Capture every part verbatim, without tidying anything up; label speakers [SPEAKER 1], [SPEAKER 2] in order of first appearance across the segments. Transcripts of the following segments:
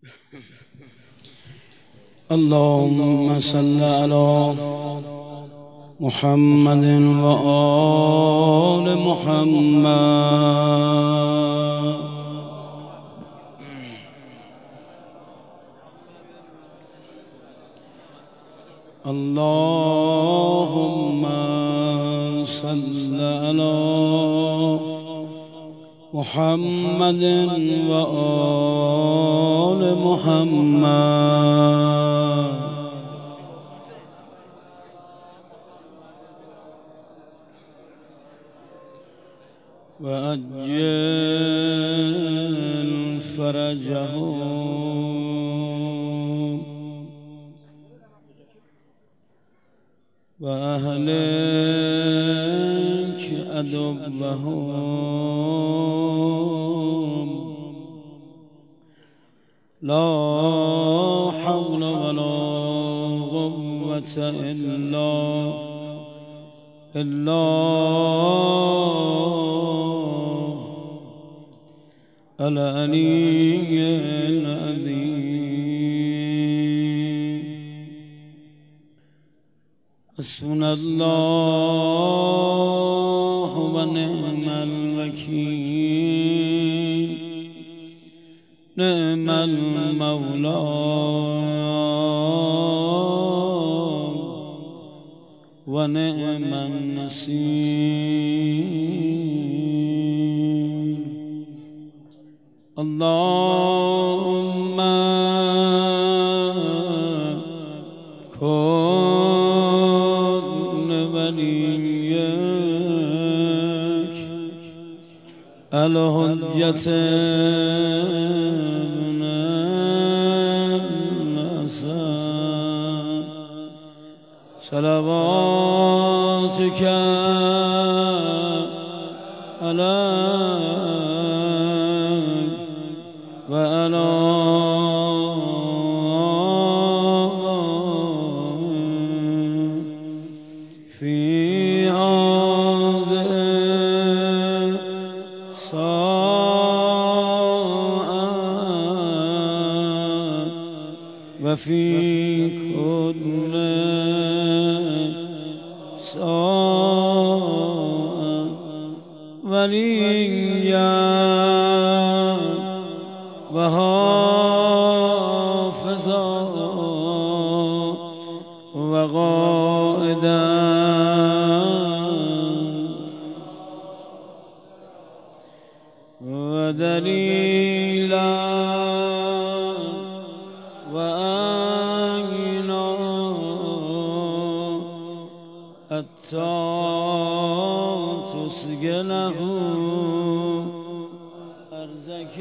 [SPEAKER 1] اللهم صل على محمد وآل محمد. اللهم صل على محمد وآل محمد. وأجل فرجهم وأهلك أدبهم. لا حول ولا قوة إلا بالله العلي العظيم. حسبنا الله ونعم الوكيل. نعم المولى ونعم النصير. اللهم كن وليك الحجة بن الحسن صلواتك عليه وعلى في هذه الساعة وفي كل ساعة وليا وحافظا وقائدا ودليلا وآينا حتى تسجله أرزك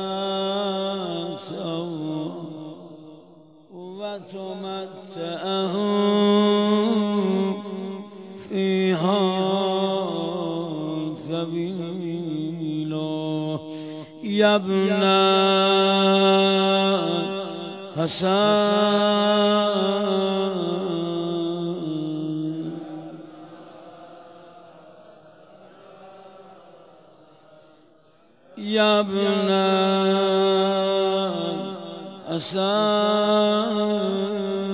[SPEAKER 1] وتمتعه فيها سبيلا. يا ابن حسن يا ابن حسن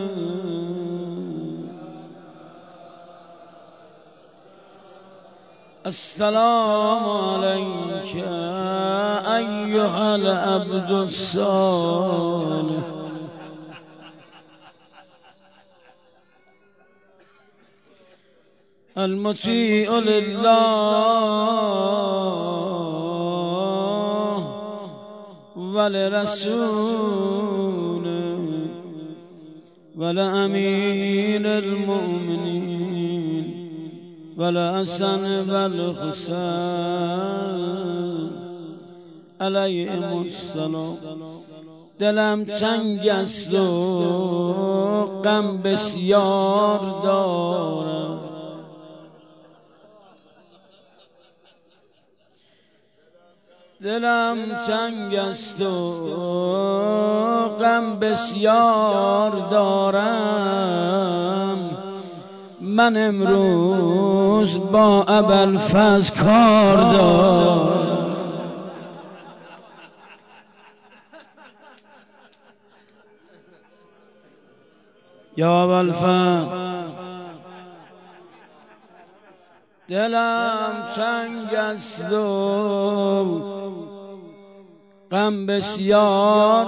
[SPEAKER 1] السلام عليك أيها العبد الصالح المطيع لله ولرسول ولأمير المؤمنين والحسن والحسین علیهم السلام. دلم تنگ است و غم بسیار دارم، دلم تنگ است و غم بسیار دارم. من امروز با ابوالفضل کار دارم. یا ابوالفضل دلم تنگ است و غم بسیار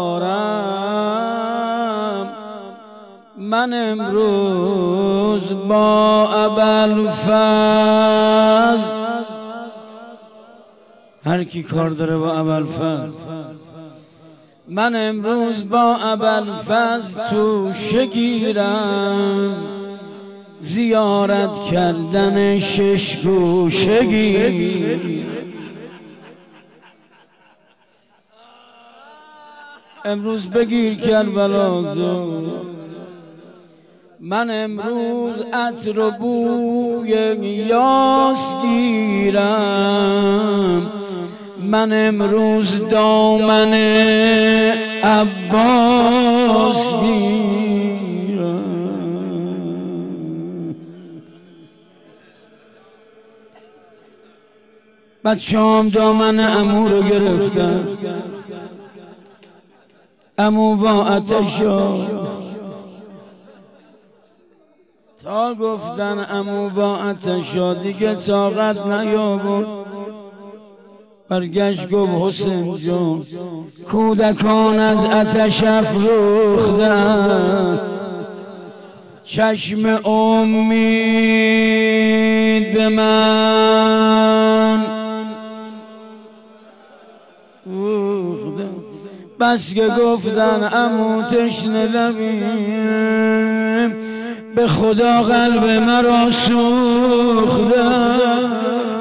[SPEAKER 1] دارم، من امروز با ابوالفضل، هر کی کار داره با ابوالفضل، من امروز با ابوالفضل توشه گیرم، زیارت کردن شش گوشه گیر. امروز بگیر کربلا، من امروز عطر و بوی یاس گیرم، من امروز دامن عباس گیرم. بچه‌ام دامن عمو رو گرفتن، عمو با آتشا تا گفتن عمو با آتشا دیگه طاقت نیاورد، برگشت گفت حسین جان کودکان از آتش افروختن، چشم امید به من بس که گفتن عمو تشنه لبیم، به خدا قلب مرا سوختن.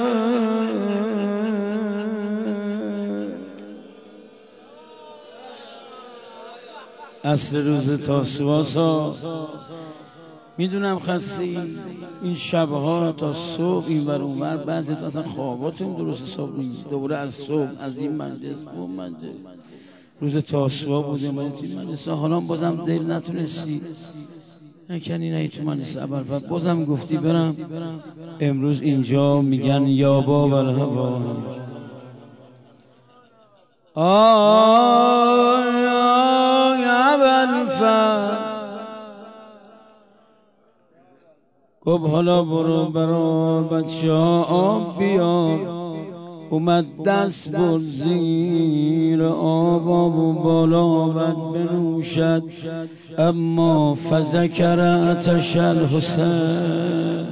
[SPEAKER 1] عصر روز تاسوعا میدونم خسته این شبها تا صبح این ور اون ور، بعضی تا اصلا خواباتون درست صبح نیست، دوباره از صبح از این مجلس اون مجلس. روز تاسوعا بوده من توی مجلس، حالا بازم دل نتونستی نکنی نه تو مجلس ابوالفضل، بازم گفتی برم. امروز اینجا میگن یا باب الهوا، آی آی ابوالفضل، گفت حالا برو برو بچه ها آب بیار، اومد دست بر زیر آب، آب و بالا آمد بنوشد، اما فذکر عطش الحسین.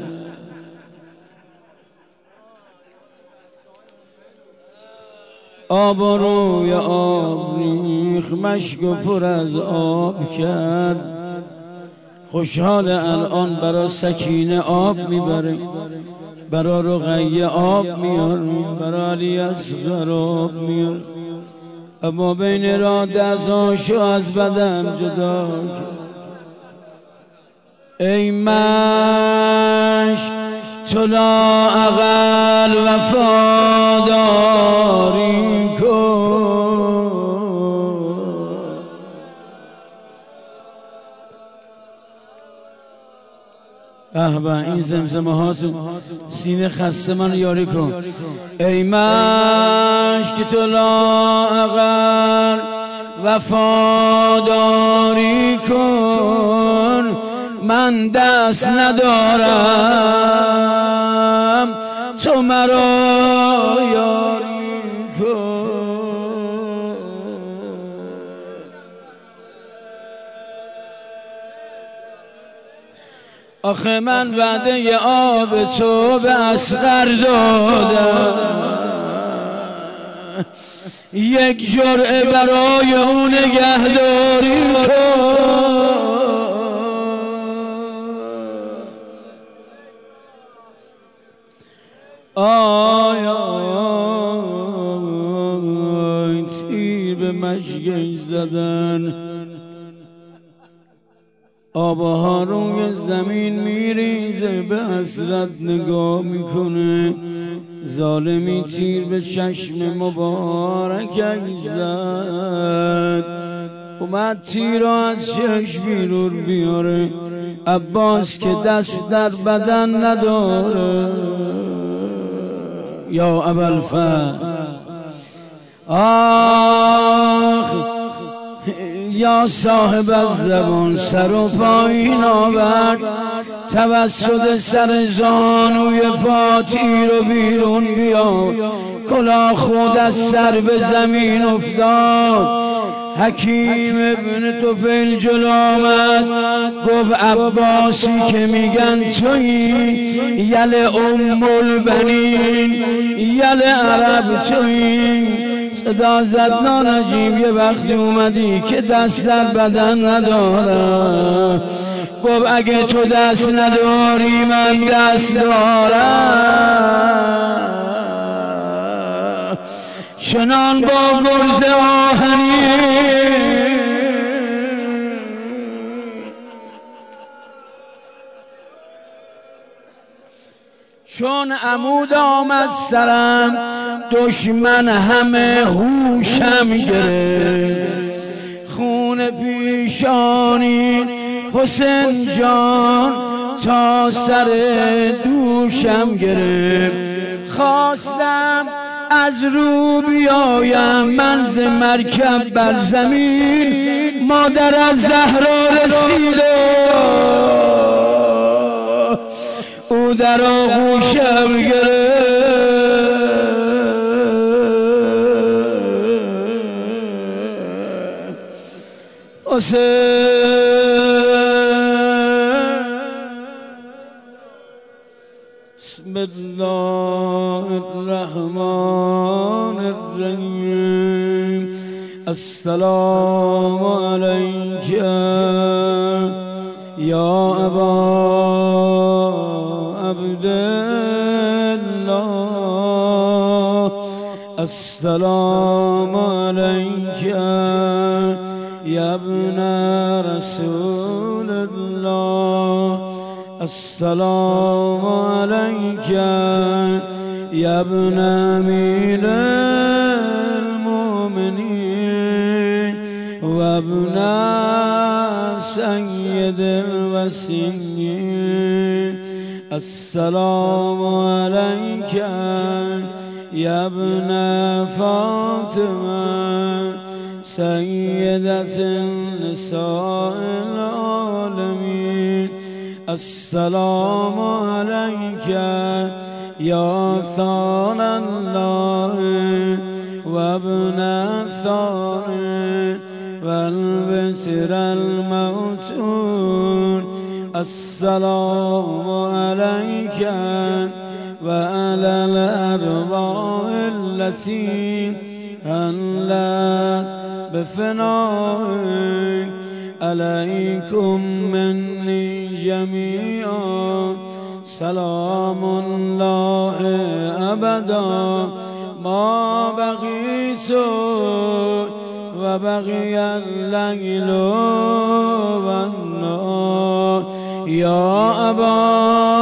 [SPEAKER 1] آب روی آب ریخ، مشک و پر از آب کرد، خوشحال الان برا سکینه آب میبره، برا رقیه آب میار، برا علی اصغر آب میار، اما بین را دستاشو از بدن جدا کرد. ای مشک تو لااقل وفاداری کن، به به این زمزمه هاتون سینه خسته من یاری کن. ای مشک تو لااقل وفاداری کن، من دست ندارم تو مرا یاری کن. آخه من وعده آب تو به اصغر دادم، یک جرعه برای اون نگهداری کن. آی آی تیر به مشکش زدن، آبها روی زمین میریزه، به حسرت نگاه میکنه، ظالمی تیر به چشم مبارکش زد، اومد تیر را از چشم بیرون بیاره. عباس که دست در بدن نداره، یا ابوالفضل آخ یا صاحب الزبان سر و پایین آورد، توسط سر زانوی پا تیر و بیرون بیا، کلاه خود از سر به زمین افتاد. حکیم ابن طفیل جلو آمد گفت عباسی که میگن تویی، یل ام البنین، یل عرب تویی. صدا زد نانجیب یه وقتی اومدی که دست در بدن ندارم. گفت اگه تو دست نداری من دست دارم. چنان با گرز آهنی چون عمود آمد سرم، دشمن همه هوشم گرفت. خون پیشانی حسین جان تا سر دوشم گرفت. خواستم از رو بیایم من ز مرکب بر زمین، مادر از زهرا رسیده او در آغوشم گرفت. بسم الله الرحمن الرحیم. السلام علیک یا ابا عبدالله، السلام علیک یا ابن رسول الله، السلام علیک یا ابن امیر المؤمنین و ابن سید الوصیین، السلام علیک یا ابن فاطمه سیدة النساء العالمین، السلام علیک یا ثان الله و ابن ثان و البتر الموتون، السلام علیک و علی الارواح التي هلت بفنائك، علیکم منی جمیعا سلام الله ابدا ما بقیت و بقی اللیل و النهار یا ابا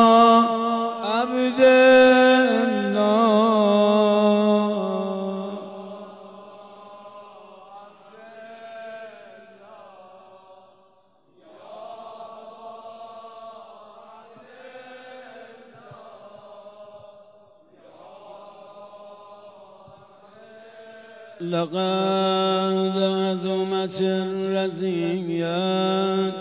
[SPEAKER 1] عبدالله. لقد عظمت الرزيات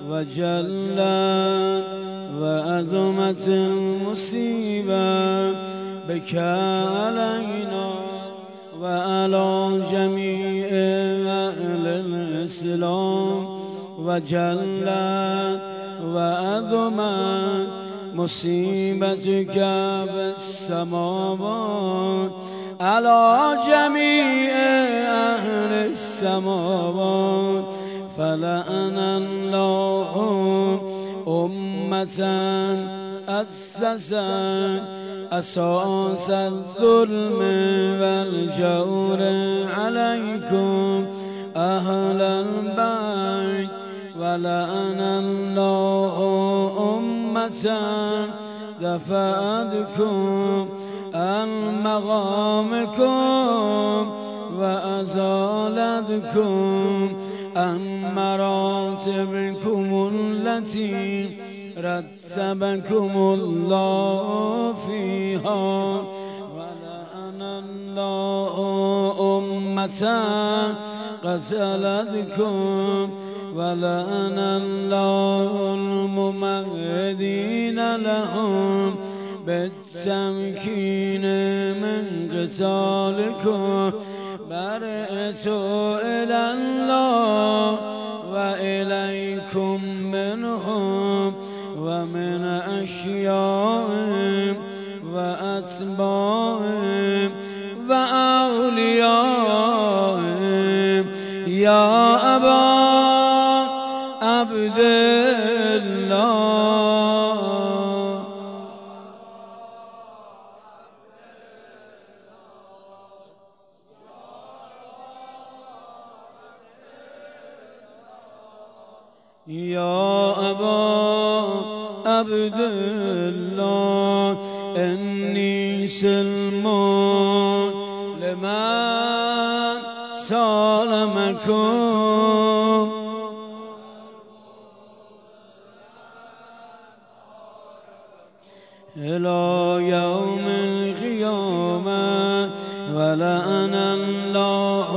[SPEAKER 1] وجلت وعظمت المصيبة بك علينا وعلى جميع أهل الإسلام، وجلت وعظمت مصيبتك بالسماوات على جميع أهل السماوات، فلعن الله أمة أسست أساس الظلم والجور عليكم أهل البيت، ولعن الله أمة دفعتكم عن مقامكم وأزالتكم عن مراتبكم التي رتبكم الله فيها، ولعن الله أمة قتلتكم ولعن الله الممهدين لهم بالتمكين من قتالكم برئت إلى الله وإليكم منهم ومن أشيائهم وأتباعهم وأوليائهم يا أبا عبد الله يا أبا عبد الله إني سلم لمن سالمكم إلى يوم القيامة ولعن الله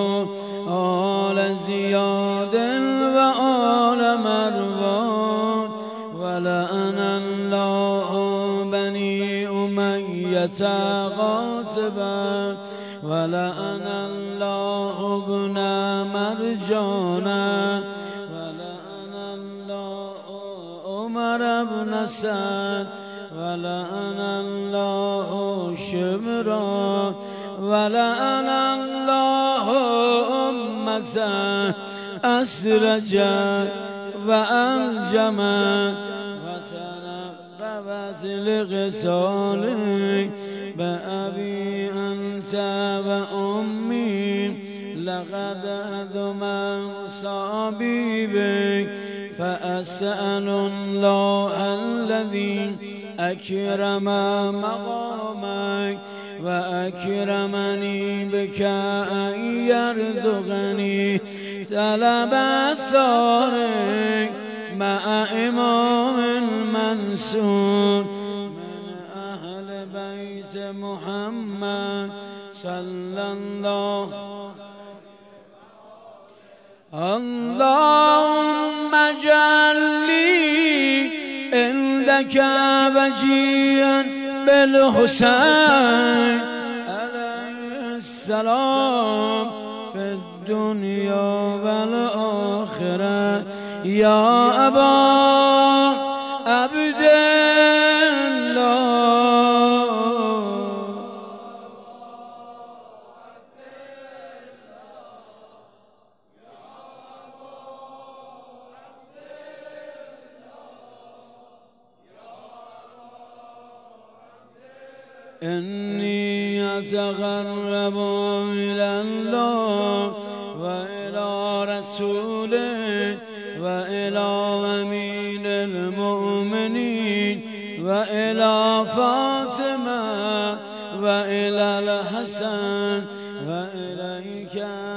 [SPEAKER 1] آل زياد وآل مروان ولعن الله بني أمية غاصبا ولعن الله ابن مرجانا ولعن الله عمر بن سعد ولعن الله شمرا ولعن الله أمة أسرجت وأنجمت وتنقبت لغسالك بأبي أنت وأمي لقد أذم مصابي بك فأسأل الله الذي أكرم مقامك وأكرمني بك أن يرزقني سلب ثارك مع إمام منصور من أهل بيت محمد صلى الله اللهم اجعل لي عندك وجيا بالحسين عليه السلام في الدنيا والآخرة يا أبا عبد الله إني أتقرب إلى الله وإلى رسوله وإلى أمين المؤمنين وإلى فاطمة وإلى الحسن وإليك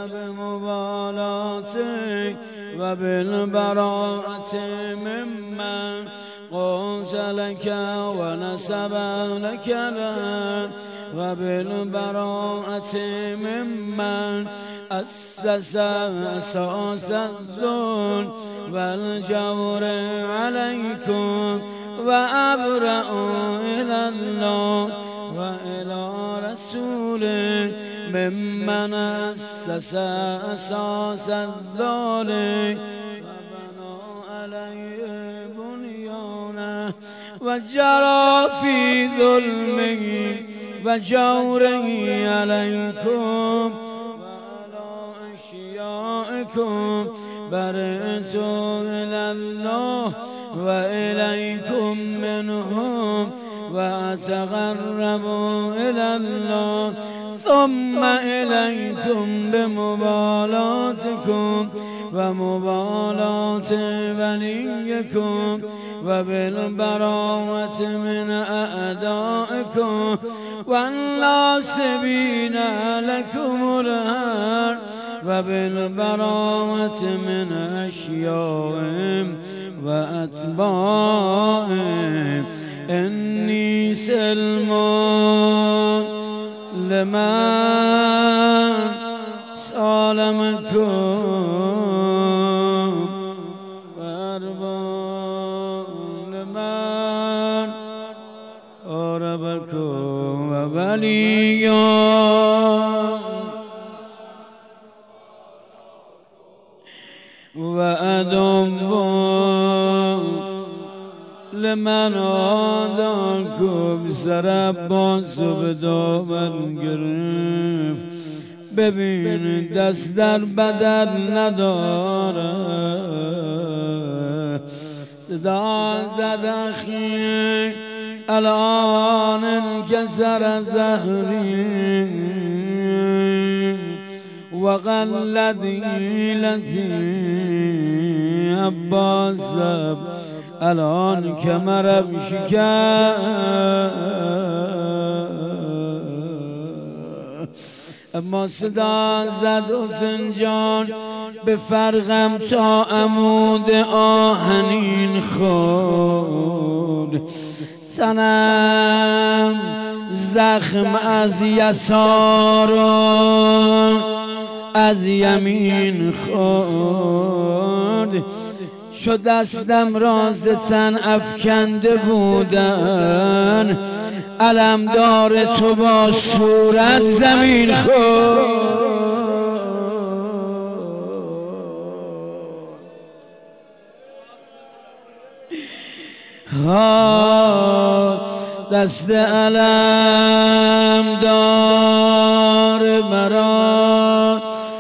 [SPEAKER 1] بمبالاتك وبالبراءة ممن قتلك ونسب لك الهدى وبالبراءة ممن أسس أساس الذل والجور عليكم وأبرأ إلى الله وإلى رسوله ممن أسس أساس الذل وبنى عليه بنيانه وجرى في ظلمه وجوره عليكم وعلى أشيائكم برئت إلى الله وإليكم منهم وأتقرب إلى الله ثم إليكم بمبالاتكم ومبالاة بنيكم وبالبراءة من أعدائكم والناصبين لكم الهار وبالبراءة من أشيائهم وأتباعهم إني سلمان لمن سالمكم وأربان من قربكم ووليا وأدم لمن آداكم سر عباس به دامن گرفت ببین دست در بدن نداره صدا زد اخی الان انکسر زهری وقلت حیلتی عباس الان کمرم شکست اما صدا زد حسین جان به فرقم تا عمود آهنین خورد تنم زخم از یسار از یمین خورد شد دستم راز تن افکنده بودن علمدار تو با صورت زمین خورد دست علمدار مرا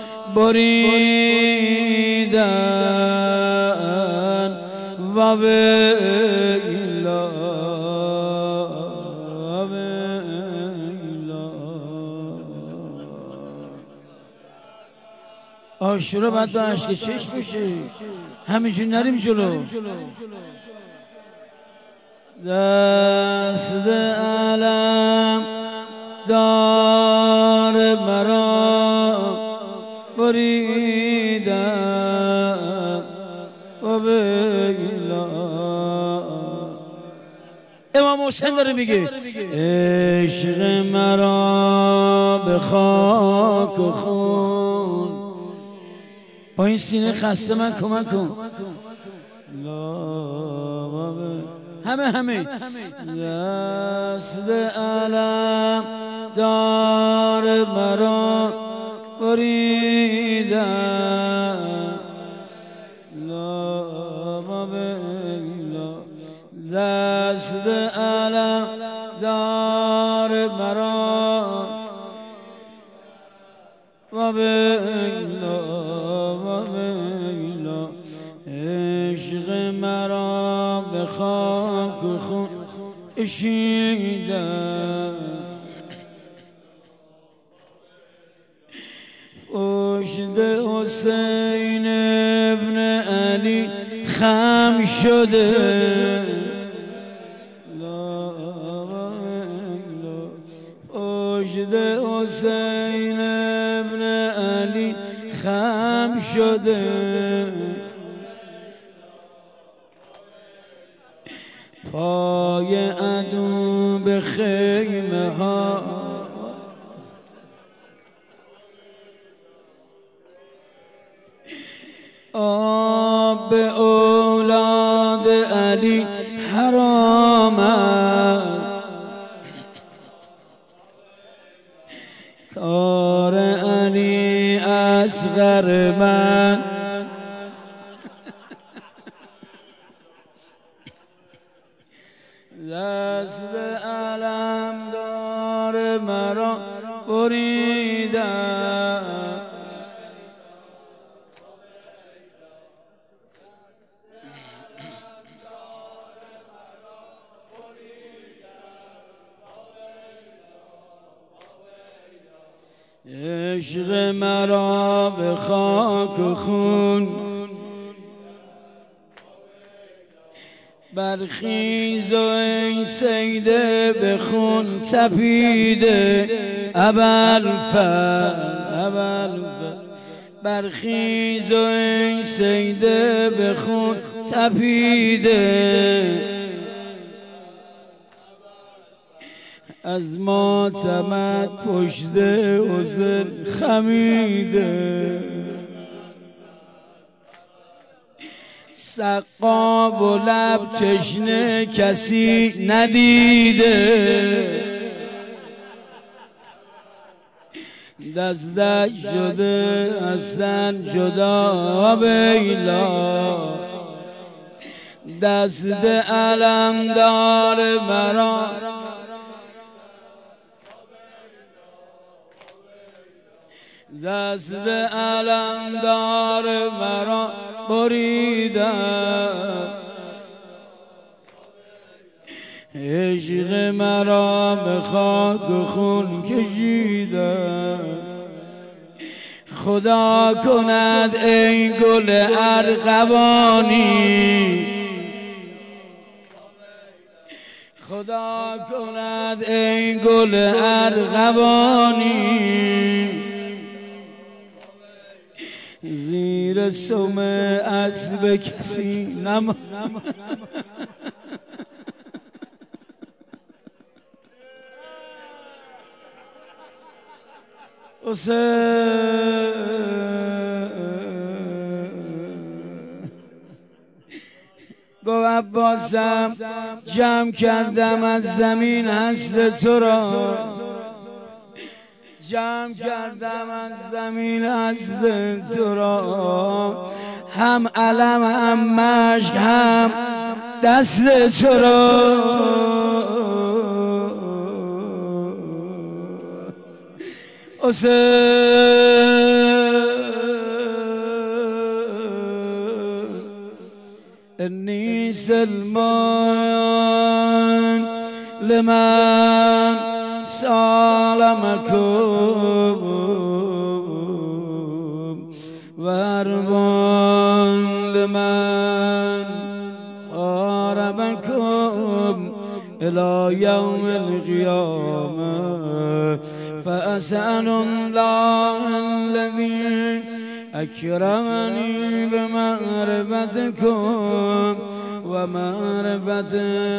[SPEAKER 1] بریدن و ویلا آشورا باید با عشق چشم باشه همینجور نریم جلو دست علم دار مرا بریدن و بگلا امام حسین داره میگه عشق مرا به خاک و خون با این سینه خسته من کمک کن همه همه دست علم دار مرا بریدن دست علم دار مرا و بگلا و بگلا عشق مرا به خاک و خون اشیدن پشت حسین ابن علی خم شده پشت حسین ابن علی خم شده پای عدو به خیمه ها آب به اولاد علی حرام کار علی اصغر من دست علم دار مرا بریدن عشق مرا به خاک و خون برخیز و ای سیده به خون تپیده ابوالفضل ابوالفضل برخیز و ای سیده به خون تپیده از ماتمت پشت حسن خمیده، سقا و لب تشنه کسی ندیده، دستش شده از تن جدا بیلا، دست علم دار مرا دست علم دار مرا بریدم، عشق مرا به خاک و خون کشیدم. خدا کند ای گل ارغوانی، خدا کند ای گل ارغوانی، زیر سم اسب کسی نم گو عباسم جمع کردم از زمین هست تو را، جمع کردم از زمین هست تو را، هم علم هم مشک هم دست تو را. انی سلمان لمن سالمکم و اربان لمن قاربکم الى یوم القیامه، فأسأل الله الذي أكرمني بمعرفتكم ومعرفة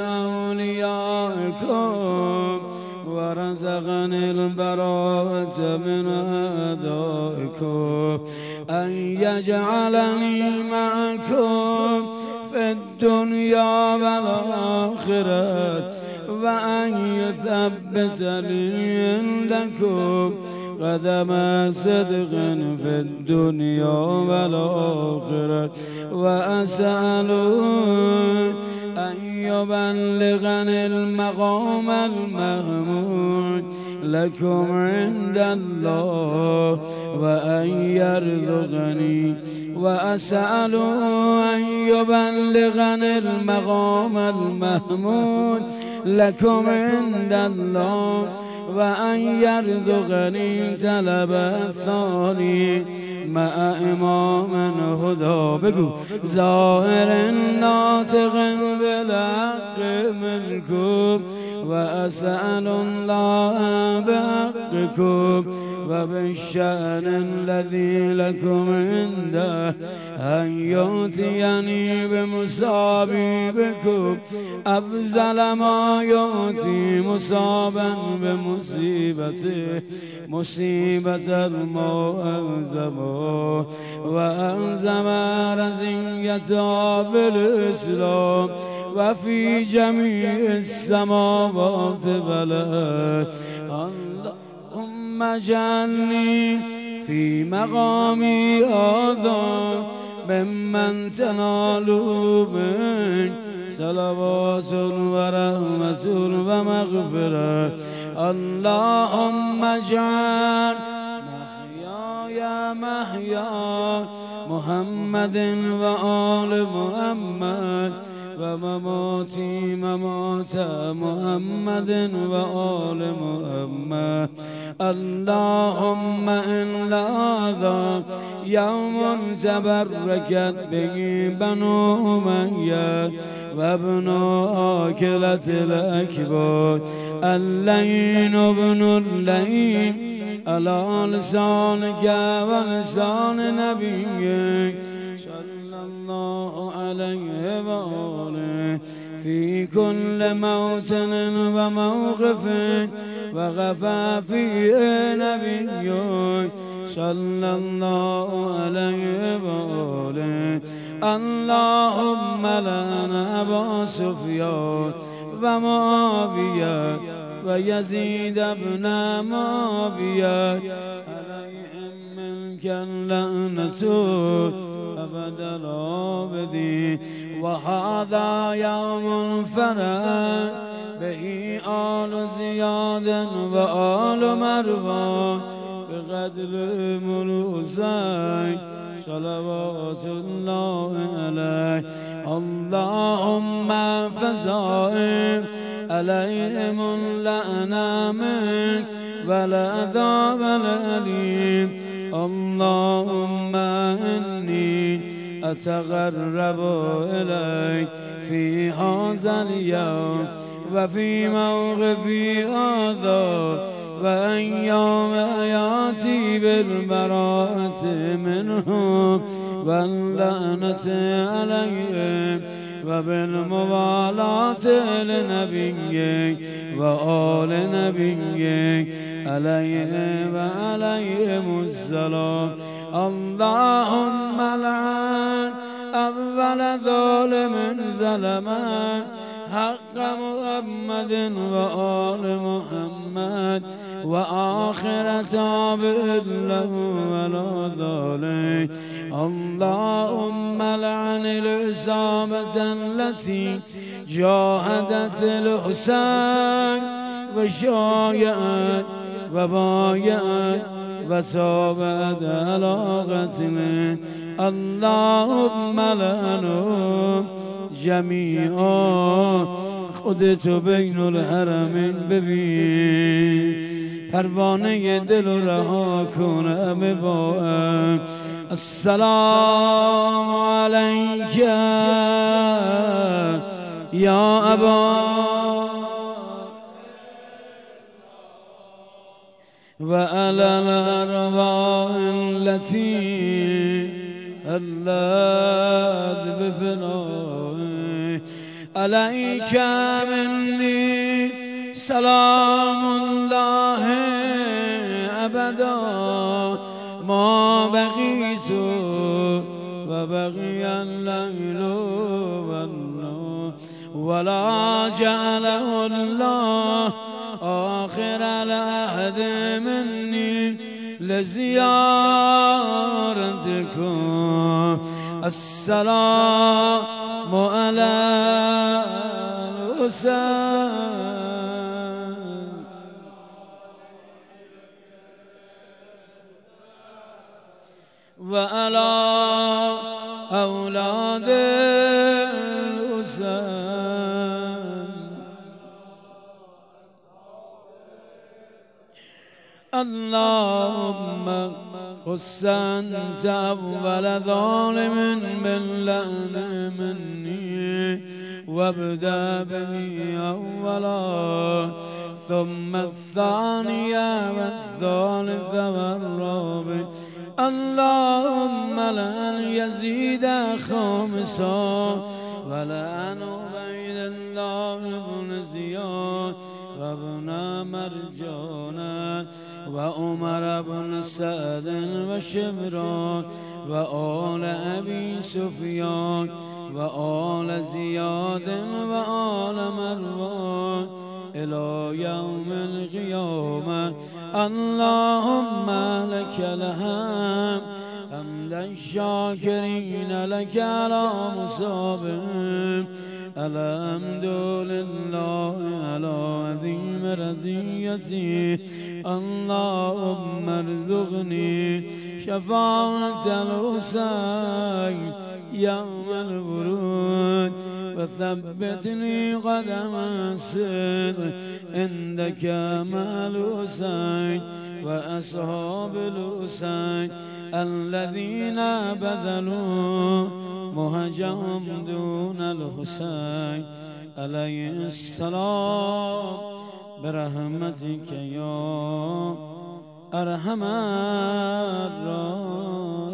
[SPEAKER 1] أوليائكم ورزقني البراءة من أعدائكم أن يجعلني معكم في الدنيا والآخرة، وأن يثبتني عندكم قدم صدق في الدنيا والآخرة، وأسأل أن يبلغني المقام المحمود لكم عند الله، وأن يرزقني وأسأل أن يبلغني المقام المحمود لكم عند الله، وأن يرزقني طلب الثاني مع إمام هدى بگو ظاهر ناطق بالحق منكم، وأسأل الله بحقكم وبالشأن الذي لكم عنده أن يؤتيني بمصابيبكم أفضل ما يؤتي مصابا بمصيبته مصيبة المعظم، وأنزم رزية في الإسلام وفي جميع السماوات والأرض. اللهم اجعلني في مقامي هذا ممن تنال به صلوات ورحمة ومغفرة. اللهم اجعل محياي محيا محمد وآل محمد، ومماتي ممات محمد وآل محمد. اللهم إن هذا يوم تبركت به بنو أمية وابن آكلة الأكباد اللين ابن اللين على لسانك ولسان نبيك صلى الله عليه وآله في كل موطن وموقف وقف فيه نبي صلى الله عليه وآله. اللهم لعن أبا سفيان ومعاوية ويزيد بن معاوية عليهم منك اللعنة أبد الآبدين. وهذا يوم الفرح به آل زياد وآل مروان بقدر ملوسين صلوات الله عليه. اللهم فزائم عليهم اللعنة منك والعذاب الأليم. اللهم إني أتقرب إليك في هذا اليوم وفي موقفي هذا وأيام حياتي بالبراءة منهم واللعنة عليهم وبالموالاة لنبيك وآل نبيك عليه وعليهم السلام. اللهم لعن أول ظالم ظلم حق محمد وآل محمد وآخر تابع له ولا ظالم. اللهم لعن العصابة التي جاهدت الحسين وشايعت وبايعت وتابعت على قتله. اللهم لعنهم جميعا. خودت بین الحرمین ببین پروانه دل رها کنم با السلام علیک یا ابا و علی الارواح التي اللذ بفنائه عليك مني سلام الله أبدا ما بقيت وبقي الليل والنور ولا جعله الله آخر العهد مني لزيارتكم. السلام على الحسين وعلى أولاد الحسين. اللهم خص أنت أول ظالم باللعن مني وابدأ به أولا ثم الثانية والثالثة والرابع. اللهم لعن يزيد خامسا ولعن عبيد الله بن زياد وابن مرجان وعمر بن سعد وشبران وآل أبي سفيان وآل زياد وآل مروان إلى يوم القيامة. اللهم لك الحمد حمد الشاكرين لك على مصابهم. الحمد لله على عظيم رضيته. اللهم ارزقني شفاعة الحسين يوم الورود وثبتني قدم الصدق عندك مع الحسين وأصحاب الحسين الذين بذلوا مهجهم دون الحسين عليه السلام برحمتك يا أرحم الراحمين.